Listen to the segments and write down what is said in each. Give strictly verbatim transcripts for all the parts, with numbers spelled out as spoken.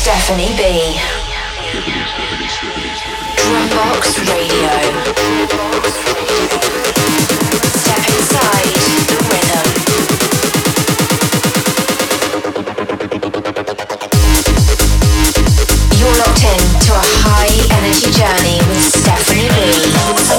Stephanie B. Drumbox Radio. Step inside the rhythm. You're locked in to a high energy journey with Stephanie B.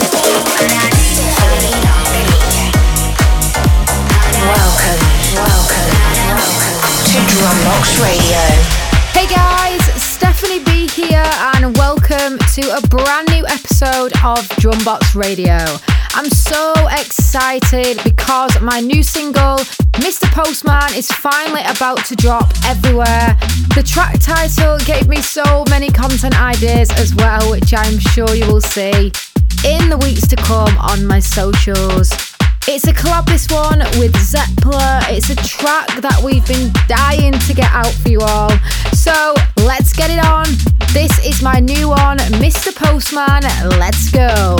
Welcome, welcome, welcome to Drumbox Radio. Hey guys, Stephanie B here and welcome to a brand new episode of Drumbox Radio. I'm so excited because my new single, Mister Postman, is finally about to drop everywhere. The track title gave me so many content ideas as well, which I'm sure you will see in the weeks to come on my socials. It's a collab, this one, with Zeppler. It's a track that we've been dying to get out for you all. So let's get it on. This is my new one, Mister Postman. Let's go.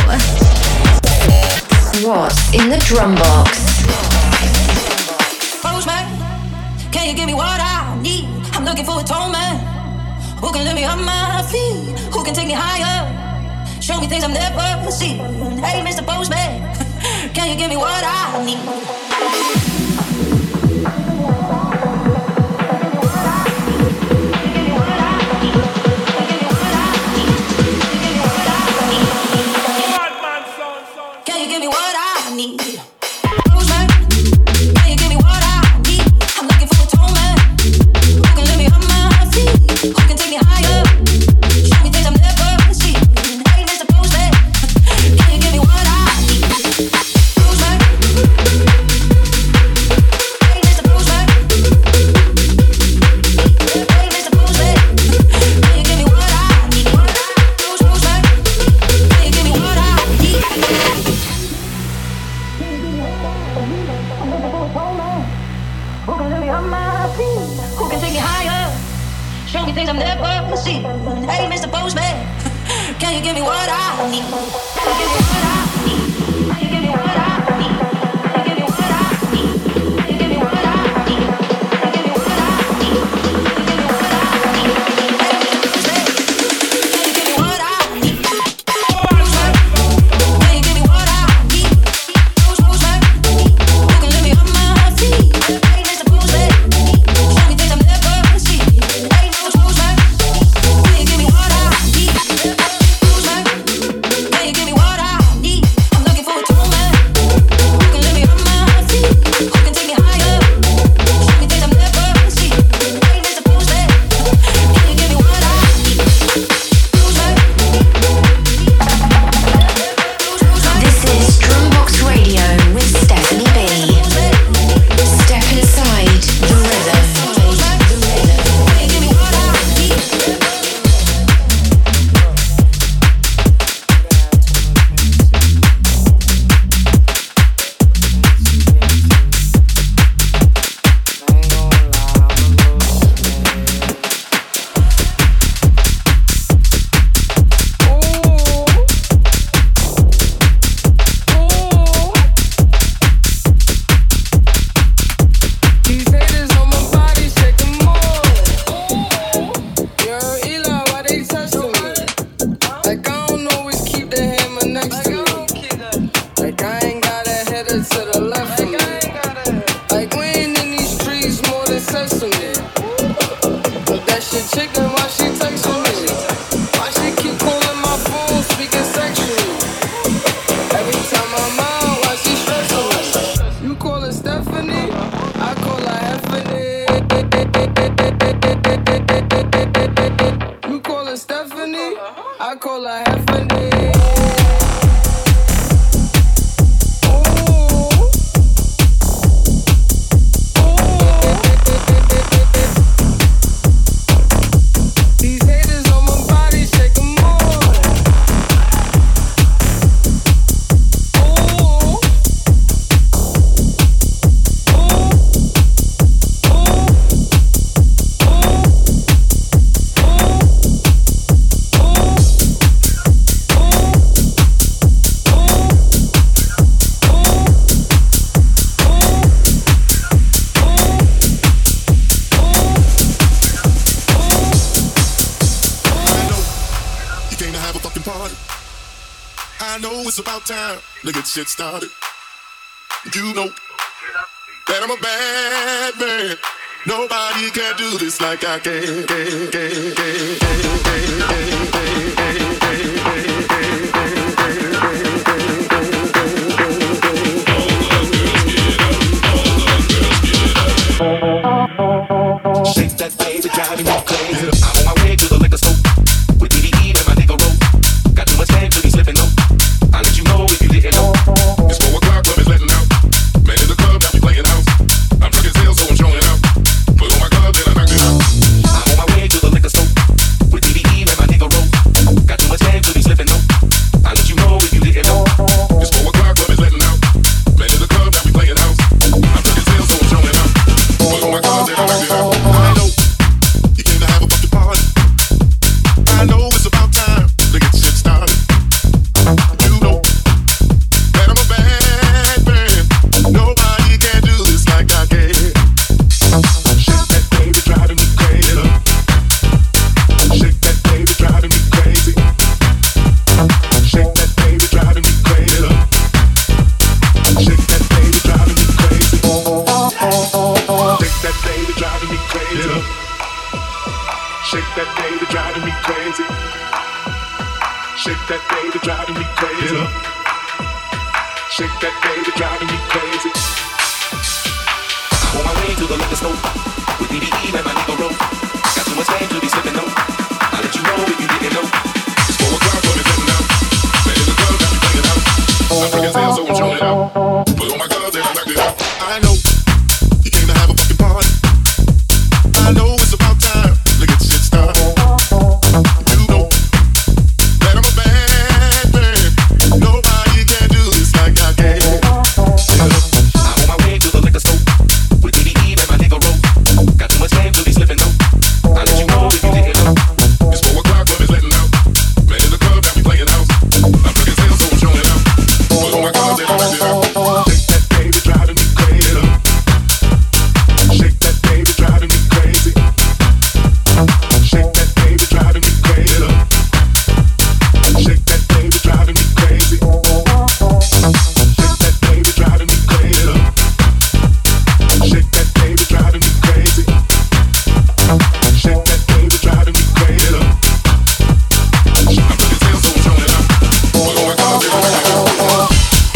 What's in the drum box? Postman, can you give me what I need? I'm looking for a tall man who can lift me on my feet, who can take me higher, show me things I've never seen. Hey, Mister Postman, can you give me what I need? party. I know it's about time to get shit started. You know that I'm a bad man. Nobody can do this like I can. Shake that baby, driving me crazy. I'm on my way to the liquor store with D D E and my nigga roll. Got too much game to be slipping though. I'll let you know if you didn't know. It's four o'clock, club is letting out. Man in the club, got me playing house. I'm drunk as hell, so I'm showing out. Put on my glove, then I knocked it out. I'm on my way to the liquor store with D D E and my nigga roll. Got too much game to be slipping though. I'll let you know if you didn't know. It's four o'clock, club is letting out. Man in the club, got me playing house. I'm drunk as hell, so I'm showing out. Put on my glove, then I knocked it out. I know you came to have a fucking party. I know it's about time to get shit started. You know that I'm a bad man. Nobody can do this like I can. Shake that baby, driving me crazy. Shake that baby, driving me crazy. Shake that baby, driving me crazy. Shake that baby, driving me crazy. Shake that baby, driving me crazy. Shake that baby, driving me crazy. Shake that baby, driving me crazy. Shake that baby, driving me crazy. I'm on my way to the liquor store with D D E and my nigga roll. Got too much game to be slipping though. I'll let you know if you didn't know. It's four o'clock, but it's letting out. Man in the club, got me playing out. I'm drunk as hell, so I'm showing out. Put on my gloves, then I knocked it out. I know you came to have a fucking party. I know it's about time to get shit started. You know that I'm a bad man. Nobody can do this like I can. I'm on my way to the liquor store with D D E and my nigga roll. Got too much game to be slipping though. I'll let you know if you didn't know. It's four o'clock, but it's letting out. Man in the club, got me playing house. I'm drunk as hell, so I'm showing out. Put on my gloves, then I knocked it out. Shake that baby, driving me crazy. Shake that baby, driving me crazy. Shake that baby, driving me crazy. Shake that baby, driving me crazy. Shake that baby, driving me crazy. Shake that baby, driving me crazy. Shake that baby, driving me crazy. I'm drunk as hell, so I'm showing out. Put on my gloves, then I knocked it out.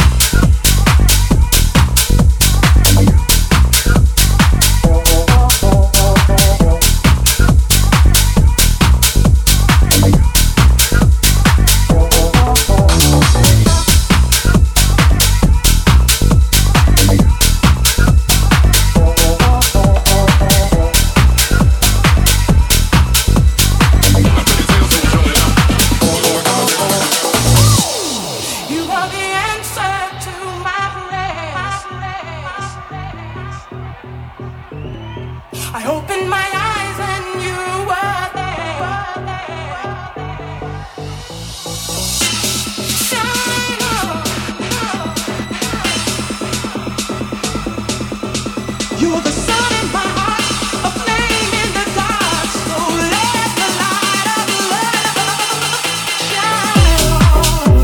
You are the answer to my prayers. I opened my eyes and you were there. Shine on. You're the sun in my heart, a flame in the dark. So let the light of love shine on.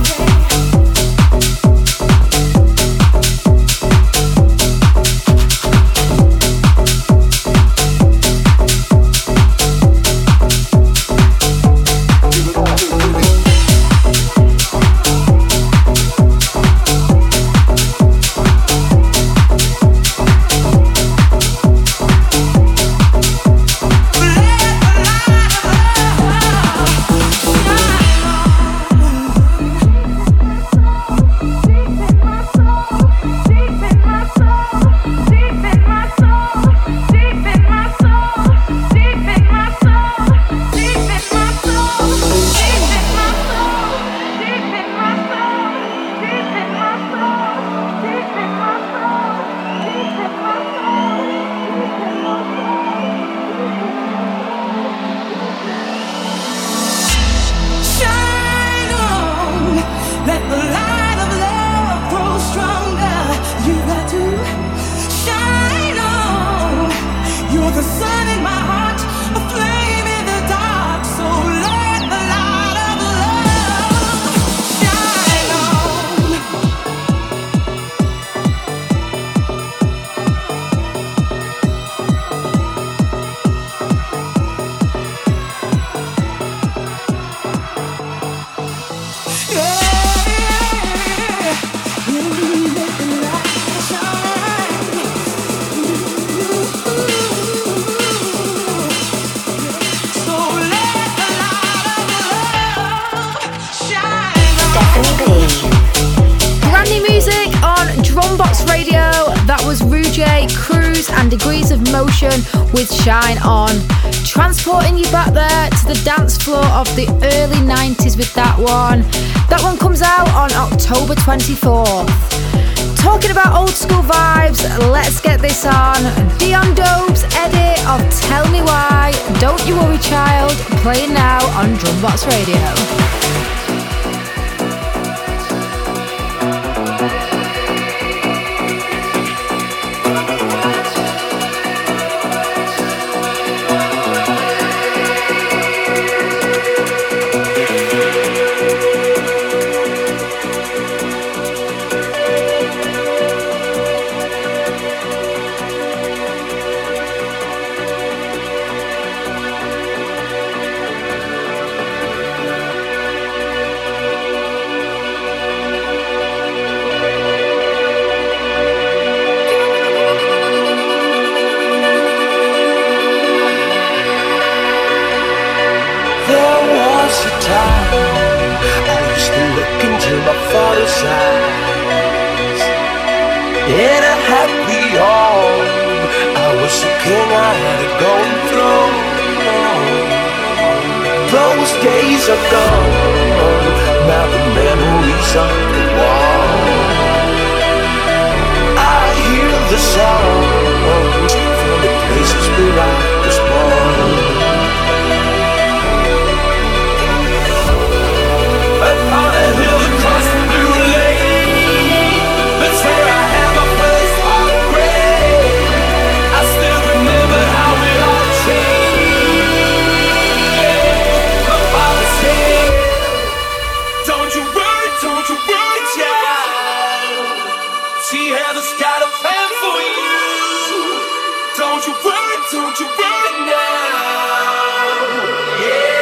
the sun in my heart, a flame in the dark. So let the light of love J, Cruise and Degrees of Motion with Shine On. Transporting you back there to the dance floor of the early nineties with that one. That one comes out on October twenty-fourth. Talking about old school vibes, let's get this on. Dion Dope's edit of Tell Me Why, Don't You Worry Child, playing now on Drumbox Radio. In a happy home, I was a king, I had it going through. Those days are gone, now the memories on the wall. I hear the songs from the places where I was born. Upon a hill across the blue lake, that's where I had my first heartbreak. I still remember how it all changed. My father said, don't you worry, don't you worry, child. She has got a plan for you. Don't you worry, don't you worry now. Yeah.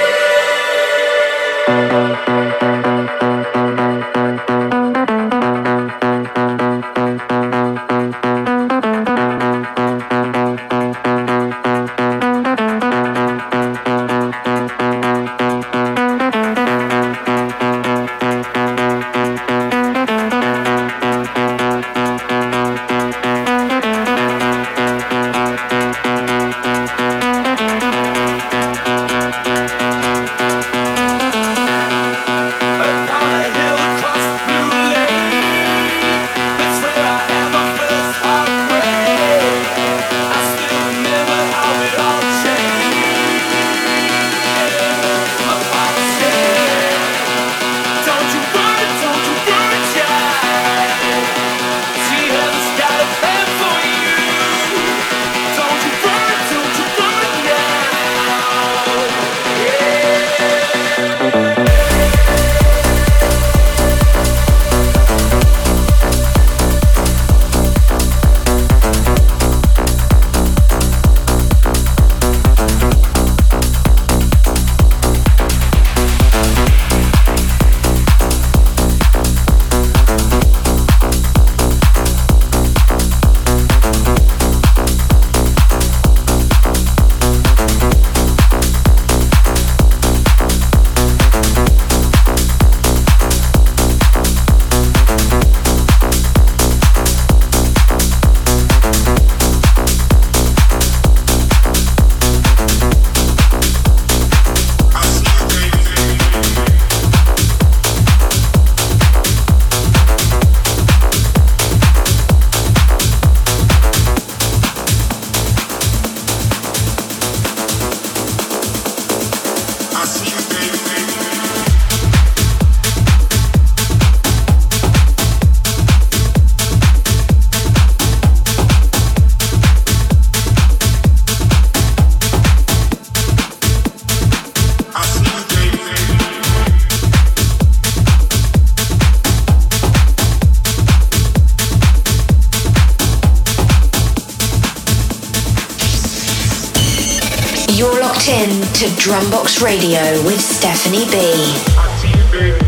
You're locked in to Drumbox Radio with Stephanie B. I see you, baby.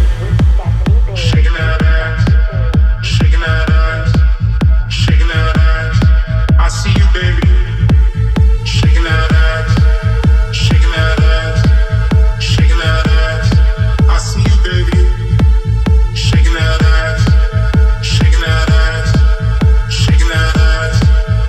Shaking that ass, shaking that ass, shaking that ass. I see you, baby. Shaking that ass, shaking that ass, shaking that ass. I see you, baby. Shaking that ass, shaking that ass, shaking that ass.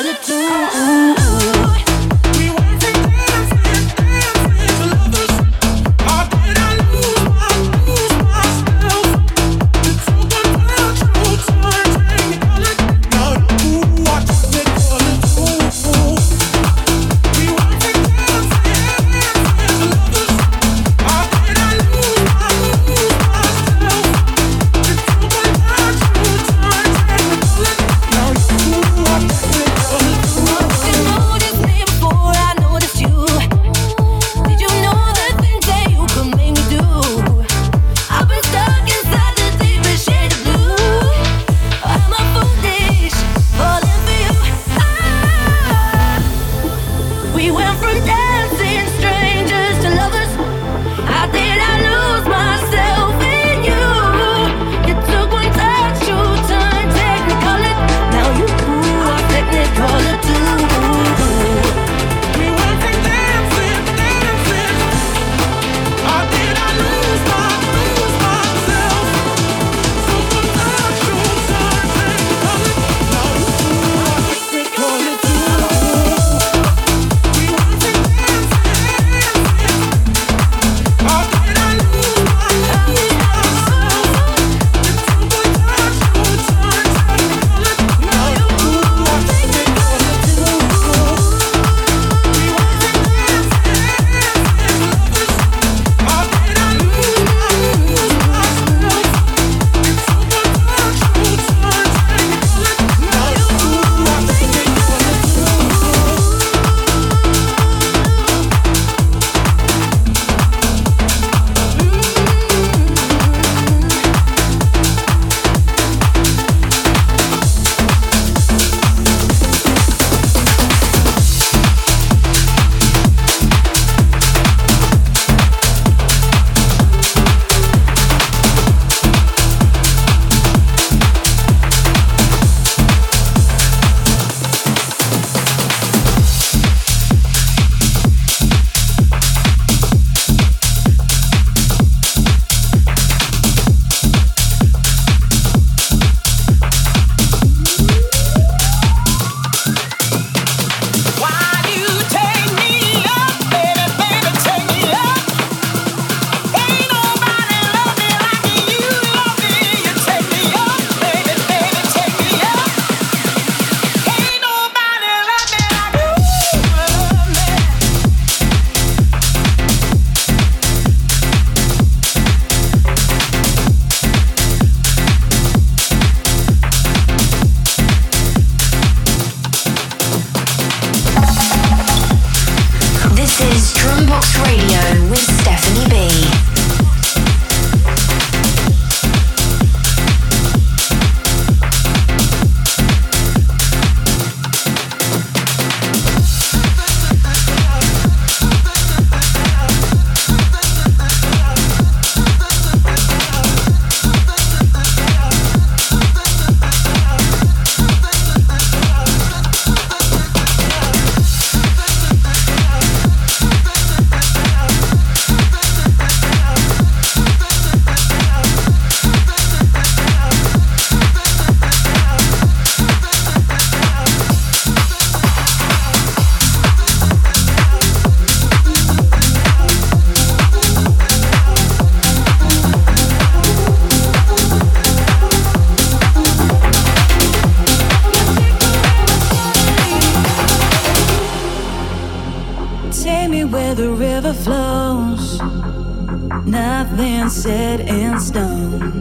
Nothing set in stone.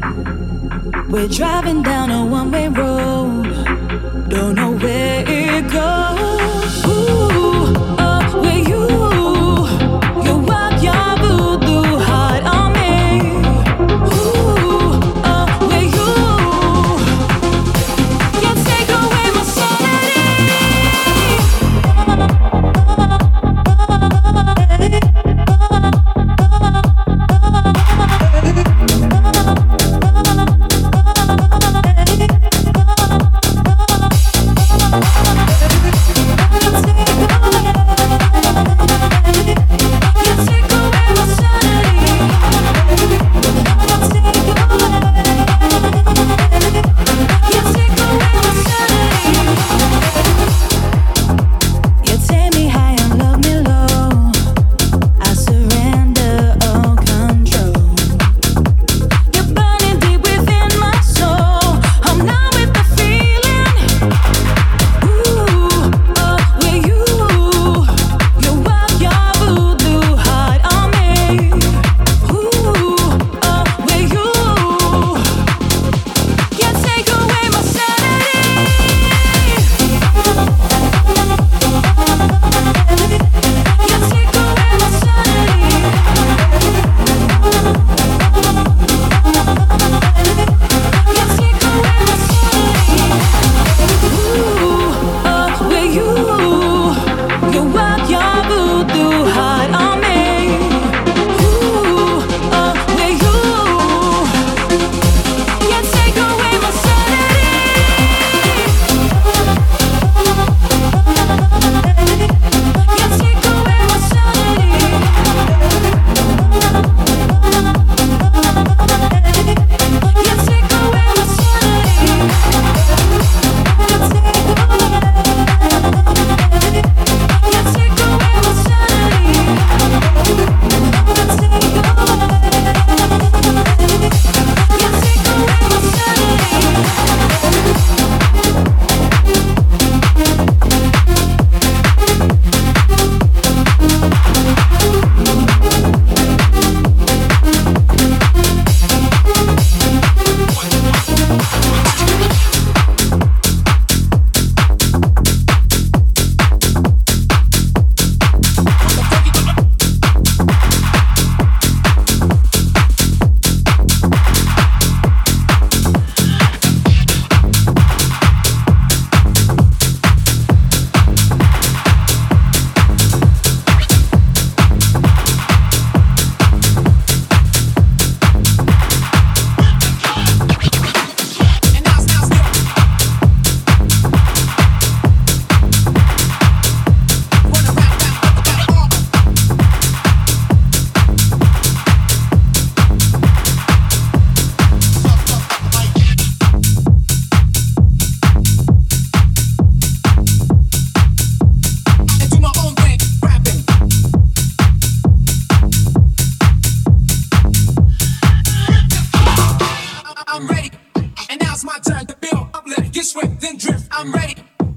We're driving down a one-way road. Don't know where it goes. Ooh, oh, with you, you walk your voodoo heart on me. Ooh, oh, with you, you take away my sanity.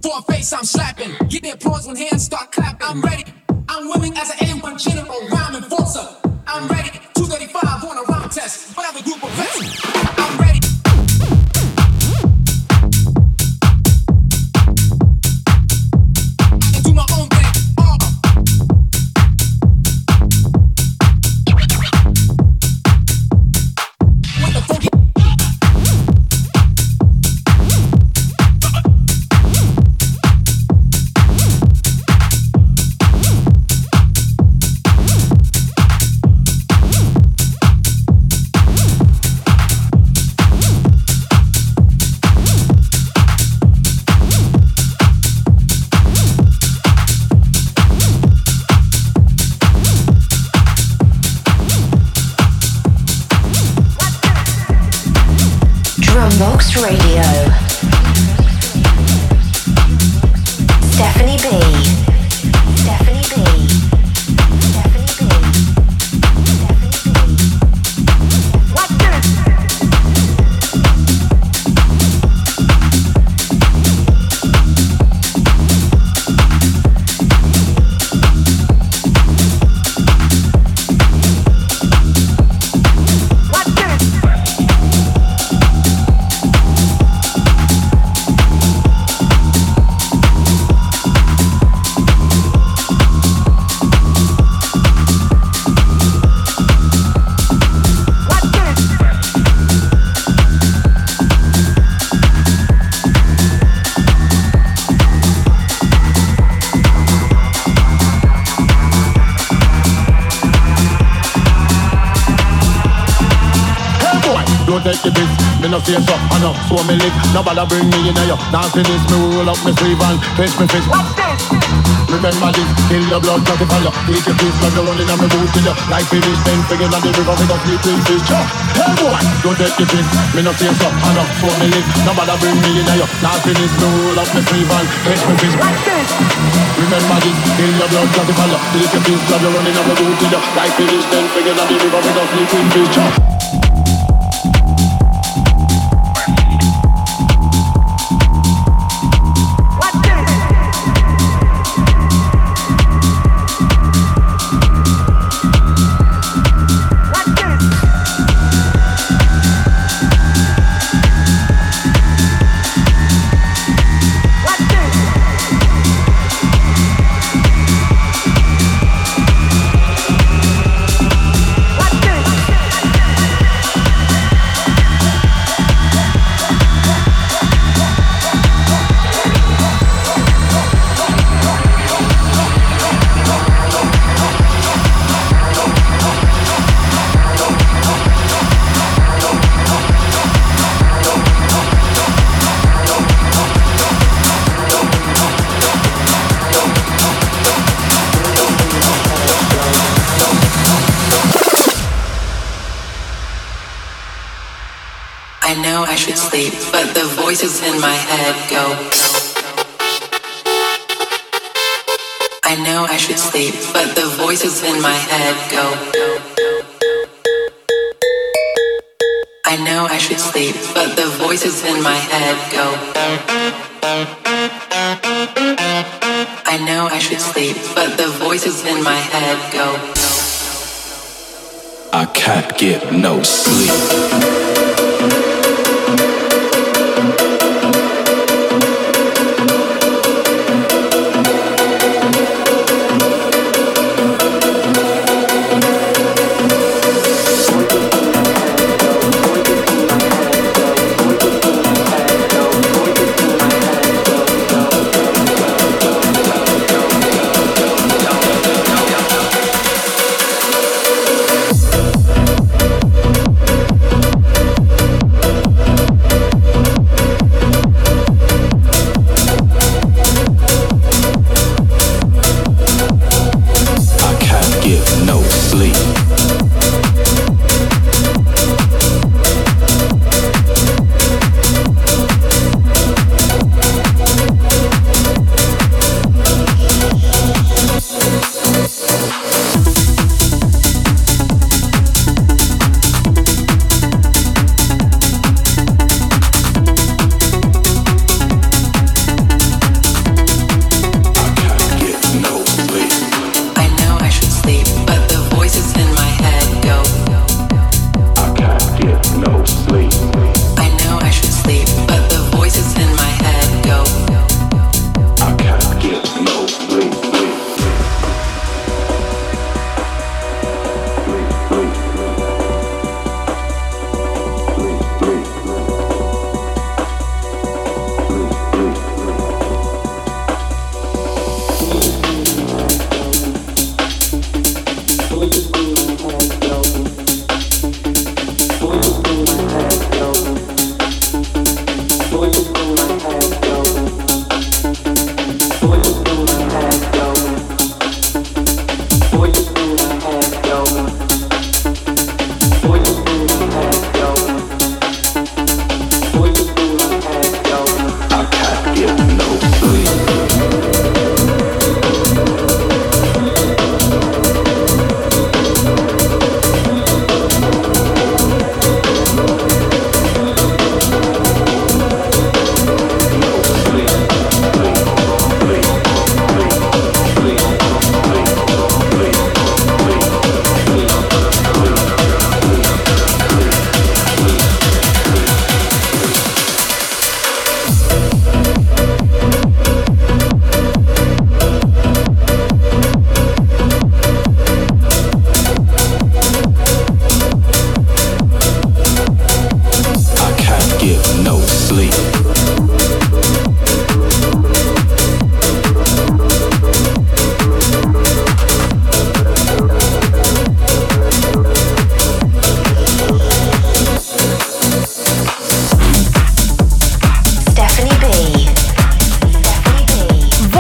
For a face I'm slapping. Get the applause when hands start clapping. I'm ready. I'm willing as an A one general, rhyme enforcer. I'm ready. two thirty-five on a rhyme test. But I have a group of vets. I'm ready. I do my own thing. Oh. With the funky. Drumbox Radio. Stephanie B. Stephanie B. Stephanie B. What's this? Take the piss, me no say so, I know, so me live. Nobody bring me in here, now finish me roll up me sleeve and face me fist. What's this? Remember this, kill the blood, cut the fire. Take your piece, like you're running on me boot to you. Like finish, then figure on the river, we don't sleep in fish. Hey boy, don't take the piss, me no say so, I know, so me live. Nobody bring me in here, now finish me roll up me sleeve and face me fist. What's this? Remember this, kill the blood, cut the fire. Take your piece, like you're running on me boot to you. Like finish, then figure on the river, we don't sleep in fish. I know I should sleep, but the voices in my head go. I know I should sleep, but the voices in my head go. I know I should sleep, but the voices in my head go. I know I should sleep, but the voices in my head go. I can't get no sleep.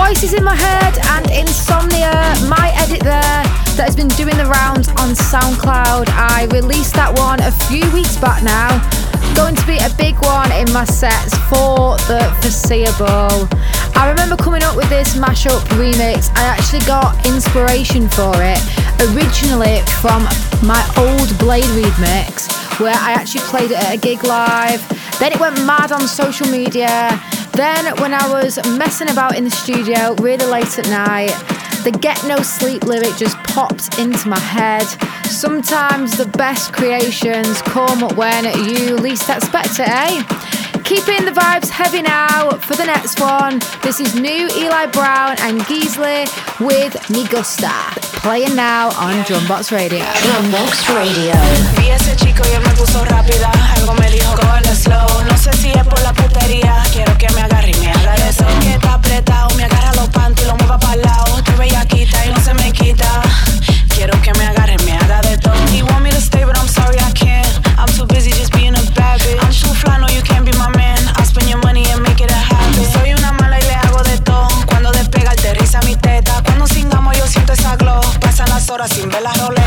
Voices in My Head and Insomnia, my edit there that has been doing the rounds on SoundCloud. I released that one a few weeks back now. Going to be a big one in my sets for the foreseeable. I remember coming up with this mashup remix. I actually got inspiration for it originally from my old Blade Reed mix, where I actually played it at a gig live. Then it went mad on social media. Then when I was messing about in the studio really late at night, the Get No Sleep lyric just popped into my head. Sometimes the best creations come when you least expect it, eh? Keeping the vibes heavy now for the next one. This is new Eli Brown and Geesley with Mi Gusta. Playing now on Drumbox Radio. Drumbox Radio. Vi ese chico y él me puso rápida. Algo me dijo, go in the slow. No sé si es por la putería. Quiero que me agarre y me haga de eso. Que está apretado, me agarra los panties y lo mueva para el lado. Estoy bellaquita y no se me quita. Quiero que me agarre y me haga de todo. You want me to stay, but I'm sorry I can't. I'm too busy just being a bad bitch. I'm too fly, no you can't be my man. I'll spend your money and make it a habit. Soy una mala y le hago de todo. Cuando despega aterriza mi teta. Cuando singamos yo siento esa glow. Pasan las horas sin ver la roleta.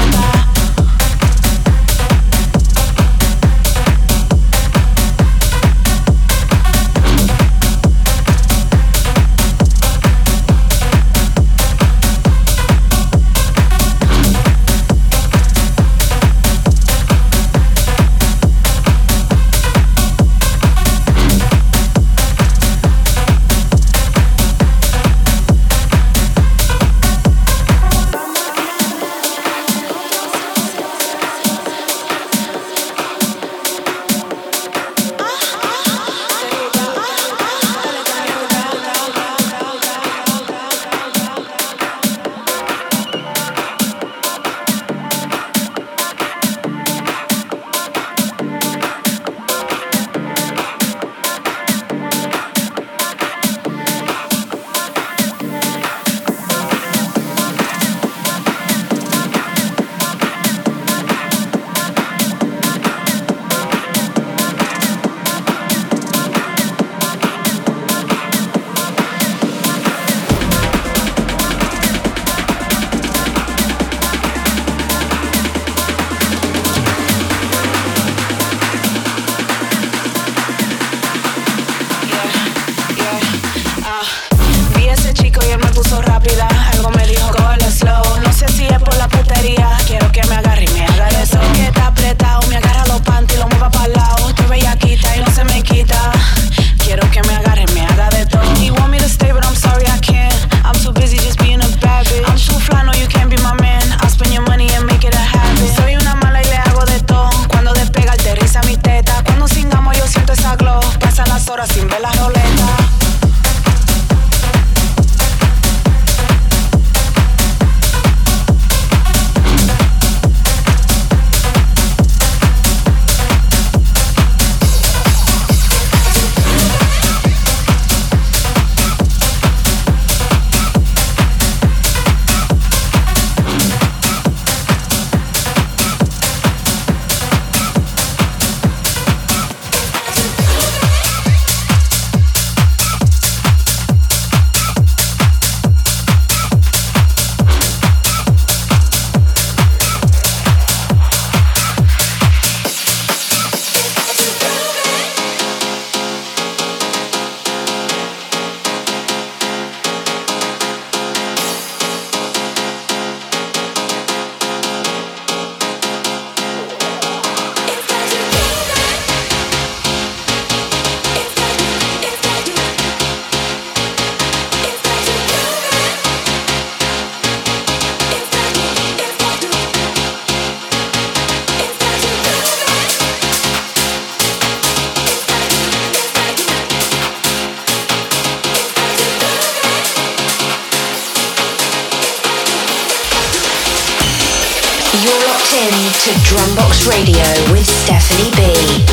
You're locked in to Drumbox Radio with Stephanie B.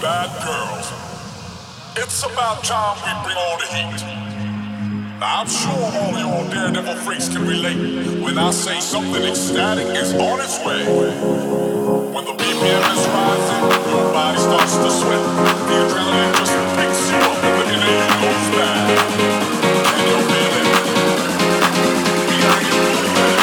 bad girls. It's about time we bring on the heat. Now, I'm sure all of y'all daredevil freaks can relate when I say something ecstatic is on its way. When the B P M is rising, your body starts to sweat. The adrenaline just picks you up and the energy goes bad. And you're feeling we gotta get moving.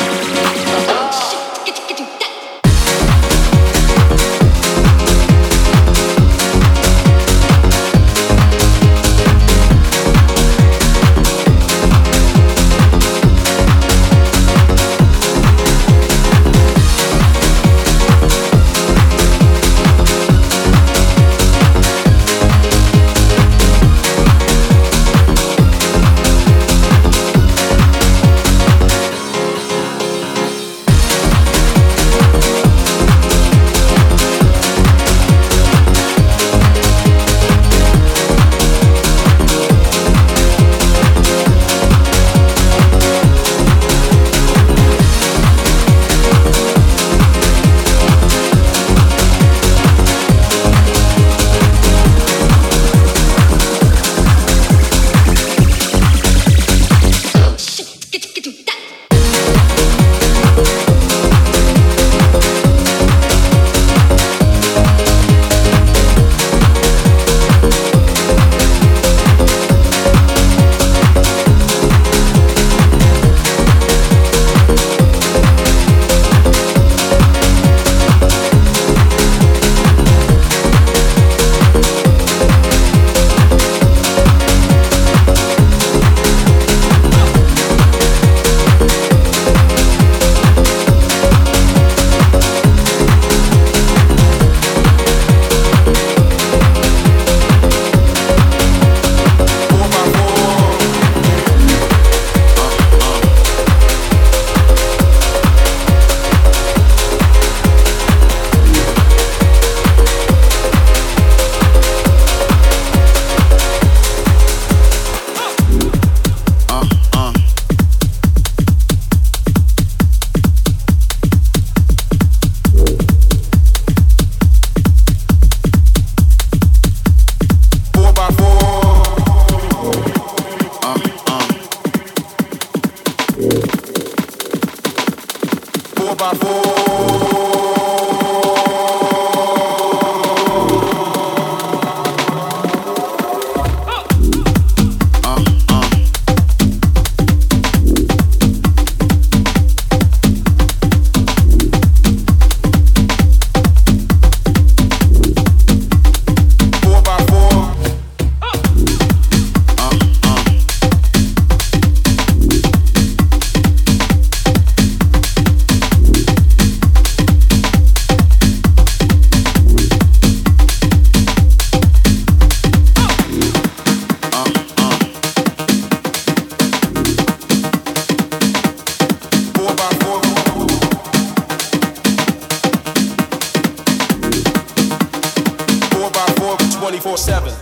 twenty-four seven.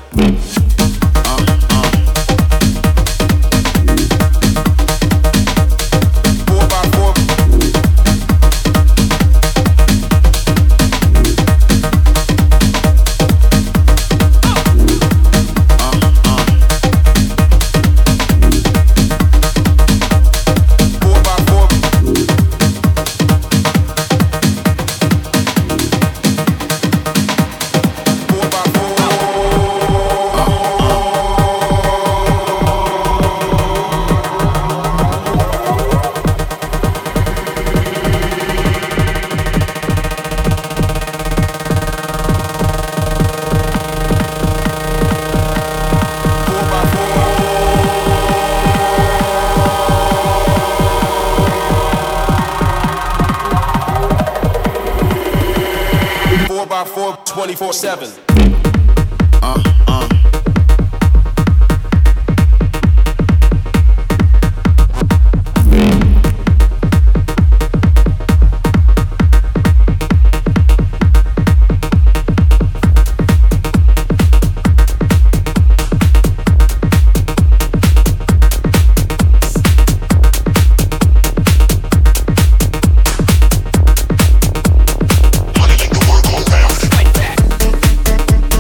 twenty-four seven. Uh, uh. Wanna make the world go round like that.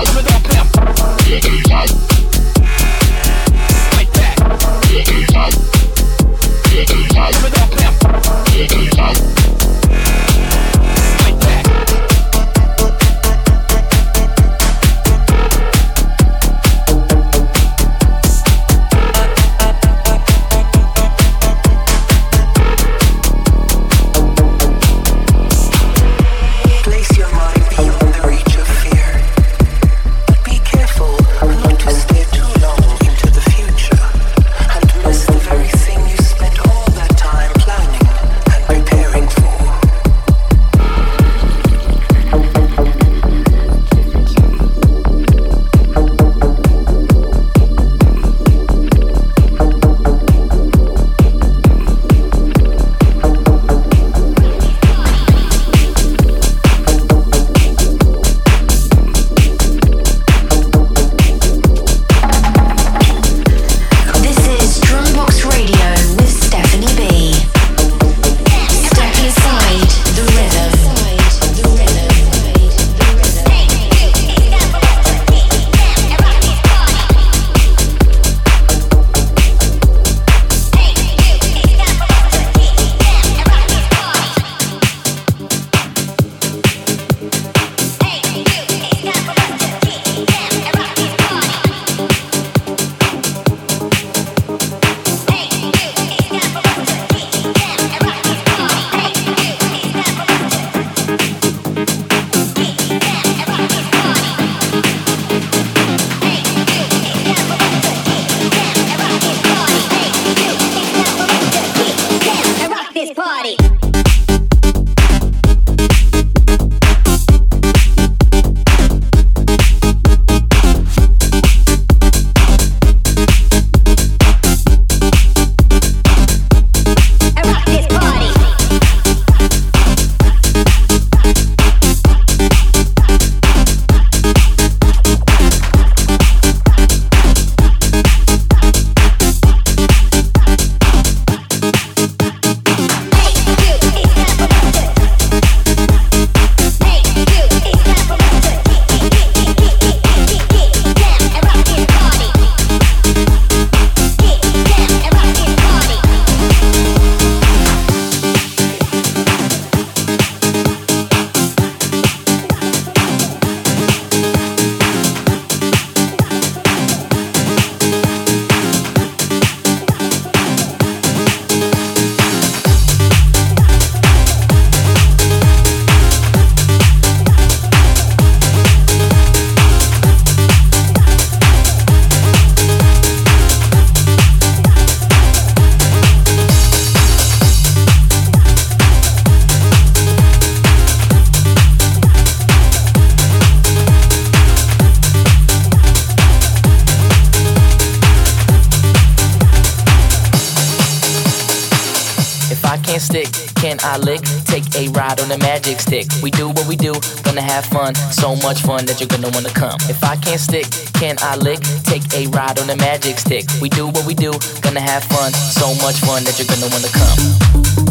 can't stick, can I lick? Take a ride on the magic stick. We do what we do, gonna have fun. So much fun that you're gonna wanna come. If I can't stick, can I lick? Take a ride on the magic stick. We do what we do, gonna have fun. So much fun that you're gonna wanna come.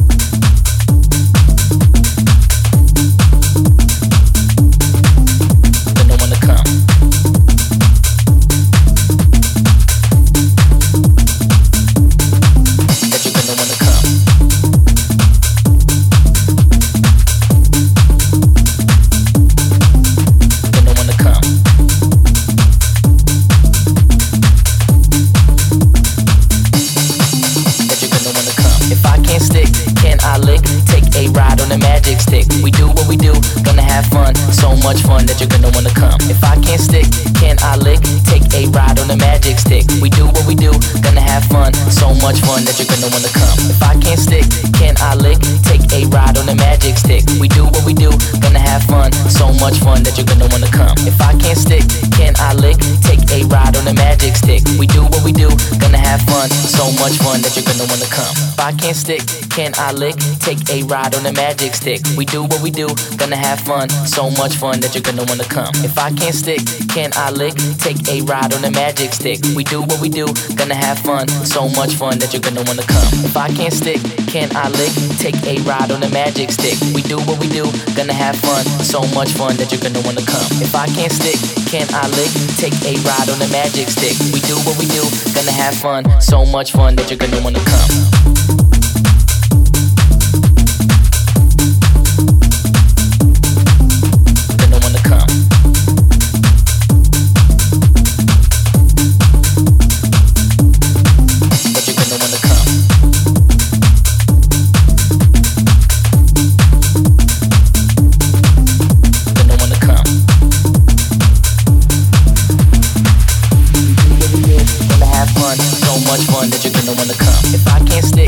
Much fun that you're gonna wanna come. If I can't stick, can I lick? Take a ride on the magic stick. We do what we do, gonna have fun. So much fun that you're gonna wanna come. If I can't stick, can I lick? Take a ride on the magic stick. We do what we do, gonna have fun. So much fun that you're gonna wanna come. If I can't stick, can I lick? Take a ride on the magic stick. We do what we do, gonna have fun. So much fun that you're gonna wanna come. If I can't stick, can I lick? Take a ride on the magic stick. We do what we do, gonna have fun. So much fun that you're gonna wanna come. If I can't stick, can I lick? Take a ride on a magic stick. We do what we do, gonna have fun. So much fun that you're gonna wanna come. If I can't stick, can I lick? Take a ride on a magic stick. We do what we do, gonna have fun. So much fun that you're gonna wanna come. If I can't stick, can I lick? Take a ride on a magic stick. We do what we do, gonna have fun. So much fun that you're gonna wanna come. Much fun that you're gonna wanna come. If I can't stay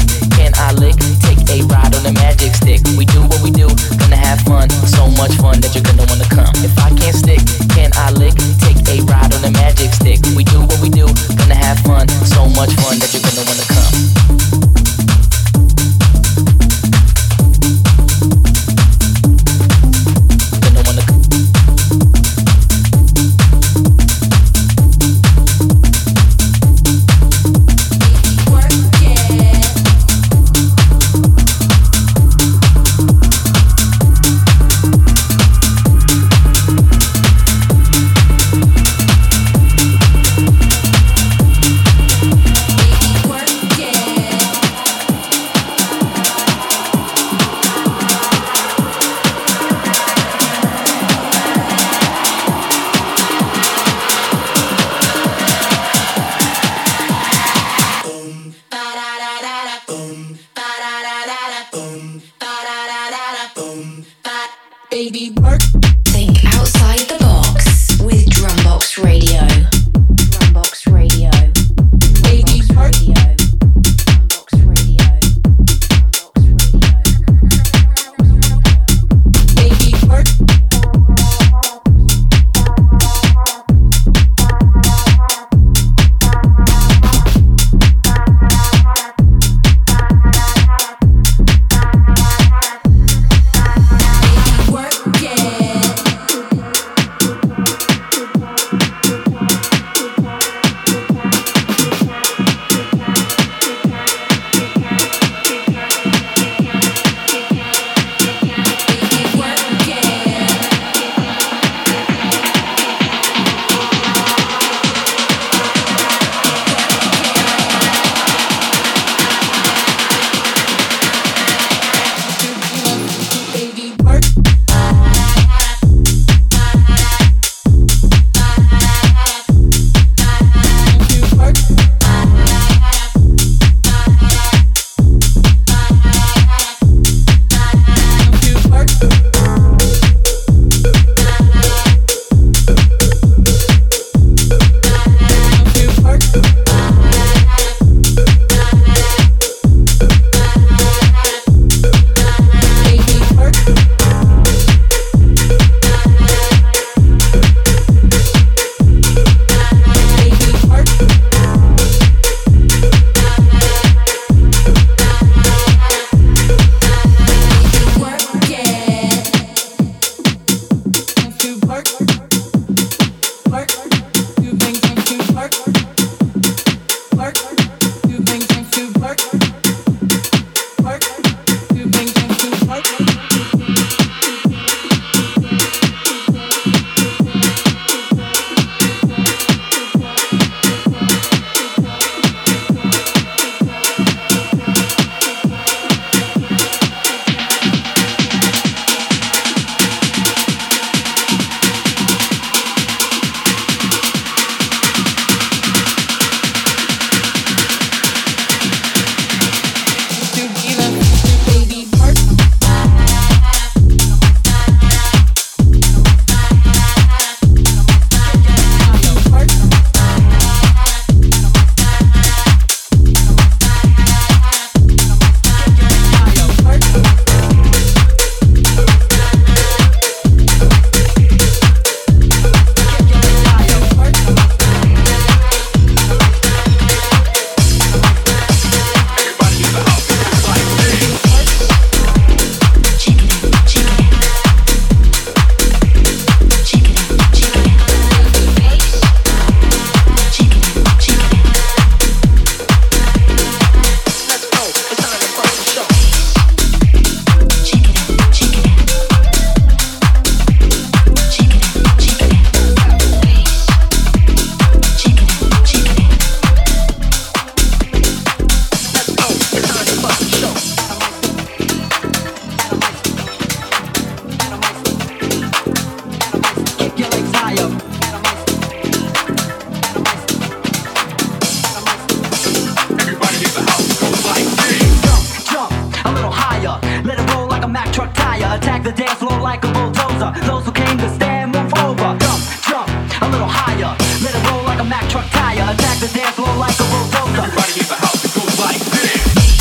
Let it roll like a Mack truck tire. Attack the dance floor like a bulldozer. Everybody in the house, it goes like this.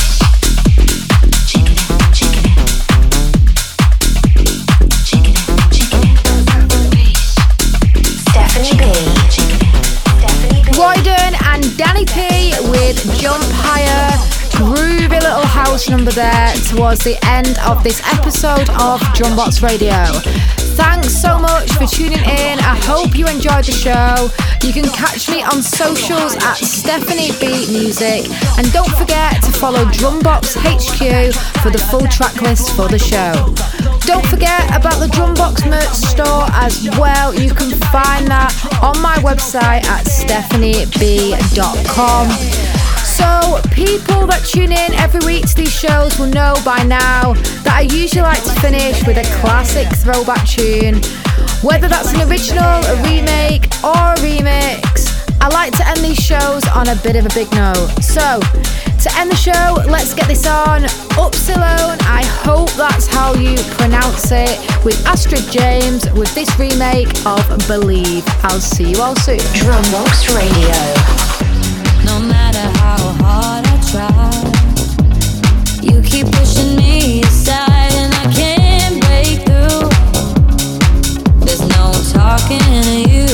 Royden and Danny P with Jump Higher. Groovy little house number there towards the end of this episode of Drumbox Radio. Thanks so much for tuning in. I hope you enjoyed the show. You can catch me on socials at Stephanie B Music. And don't forget to follow Drumbox H Q for the full track list for the show. Don't forget about the Drumbox merch store as well. You can find that on my website at stephanie b dot com. So, people that tune in every week to these shows will know by now that I usually like to finish with a classic throwback tune. Whether that's an original, a remake, or a remix, I like to end these shows on a bit of a big note. So, to end the show, let's get this on. Upsilon, I hope that's how you pronounce it, with Astrid James with this remake of Believe. I'll see you all soon. Drumbox Radio. No matter how hard I try, you keep pushing me aside and I can't break through. There's no talking to you.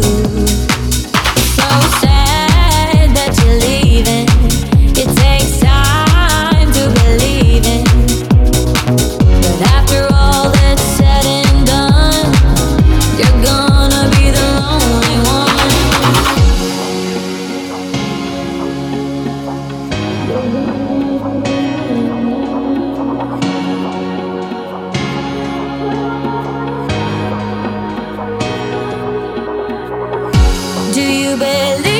So sad that you're leaving. It takes time to believe in. But after all that's said and done, you're gonna be the lonely one. Do you believe